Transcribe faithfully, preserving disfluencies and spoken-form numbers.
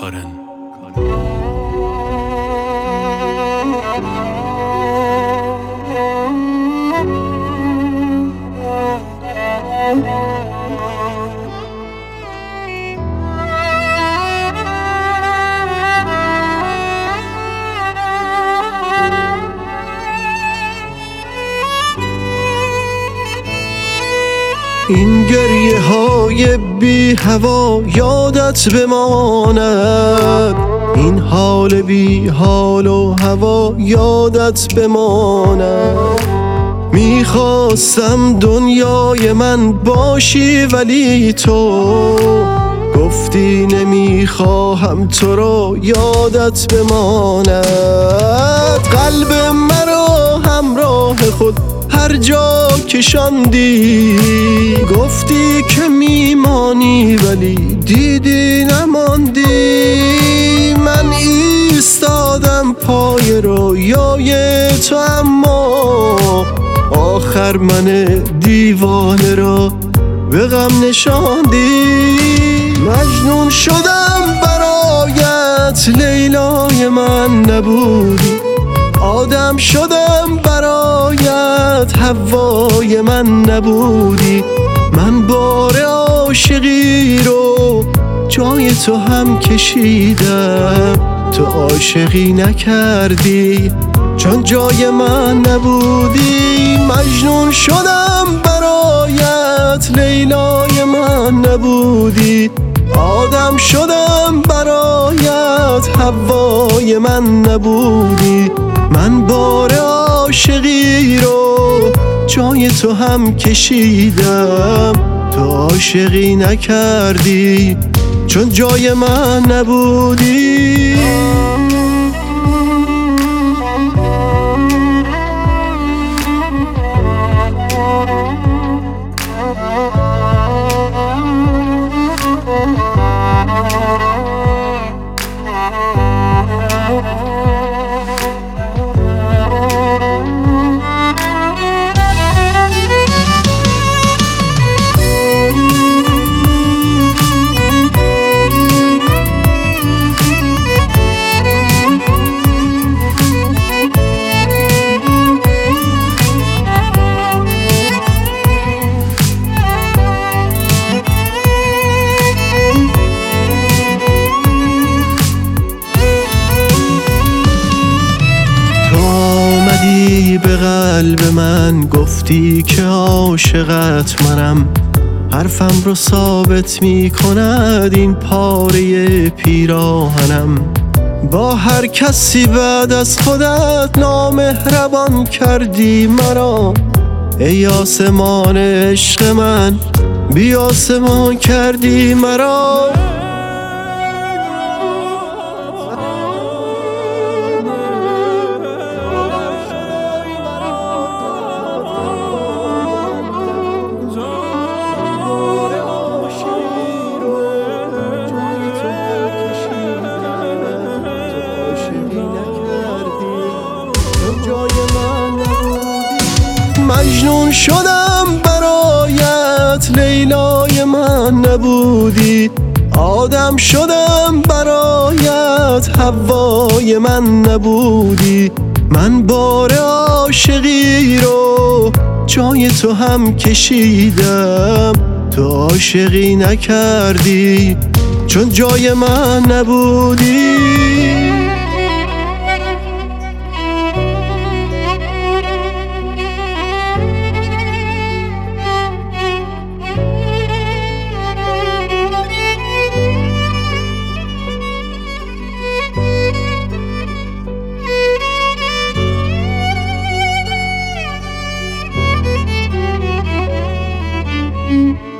کارن. این گریه های بی هوا یادت بماند، این حال بی حال و هوا یادت بماند. میخواستم دنیای من باشی ولی تو گفتی نمیخواهم تو رو یادت بماند. قلب مرا همراه خود هر جا کشاندی، گفتی که میمانی ولی دیدی نماندی. من ایستادم پای رویای تو اما آخر من دیوانه را به غم نشاندی. مجنون شدم برایت لیلای من نبودی، آدم شدم برایت حوای من نبودی. من بار عاشقی رو جای تو هم کشیدم، تو عاشقی نکردی چون جای من نبودی. مجنون شدم برایت لیلای من نبودی، آدم شدم برایت حوای من نبودی. من بار عاشقی رو جای تو هم کشیدم، تو عاشقی نکردی چون جای من نبودی. به قلب من گفتی که عاشقت منم، حرفم رو ثابت می کند این پاره پیراهنم. با هر کسی بعد از خودت نامهربان کردی مرا، ای آسمان عشق من بی آسمان کردی مرا. مجنون شدم برایت لیلای من نبودی، آدم شدم برایت حوای من نبودی. من بار عاشقی رو جای تو هم کشیدم، تو عاشقی نکردی چون جای من نبودی. Mm-hmm.